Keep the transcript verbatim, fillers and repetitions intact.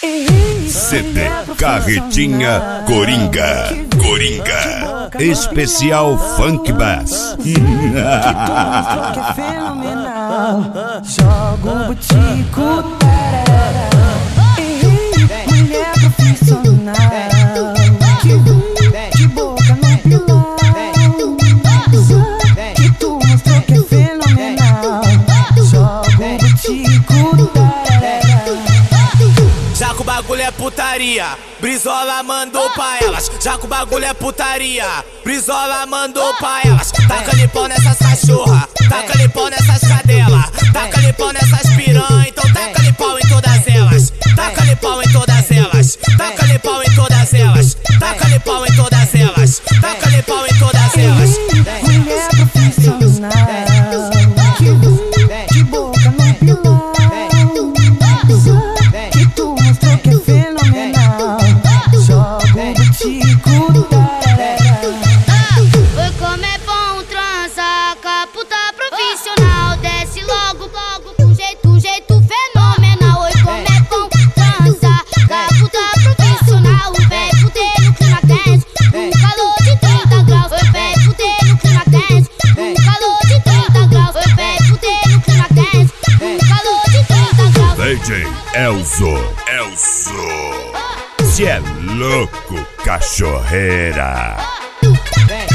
C D Carretinha Coringa. Coringa. Especial Funk Bass. Que monstro que é fenomenal. Joga o butico. Mulher profissional. De boca no pilão. Que tu mostrou que é fenomenal. Joga o butico. Já que o bagulho é putaria, Brizola mandou pra elas. Já que o bagulho é putaria, Brizola mandou pra elas. Taca-lhe pau nessas cachorra, taca-lhe pau nessas cadela, taca-lhe pau nessas piranha, então taca-lhe pau em todas elas. Taca-lhe pau em todas elas, taca-lhe pau em todas elas, taca-lhe pau em todas elas, taca-lhe pau em todas elas. Mulher profissional. De boca no pilão. Que tu mostrou que é fenomenal. Joga o butico. Oi, como é bom transar com a puta profissional. Desce logo, logo, com jeito, jeito fenomenal. Oi, como é bom transar com a puta profissional. Vem fuder no clima quente, no calor de trinta graus. Oi, vem fuder no clima quente, no calor de trinta graus. Oi, vem fuder no clima quente, no calor de trinta graus. D J Elzo. Elzo. Cê é louco, cachorreira.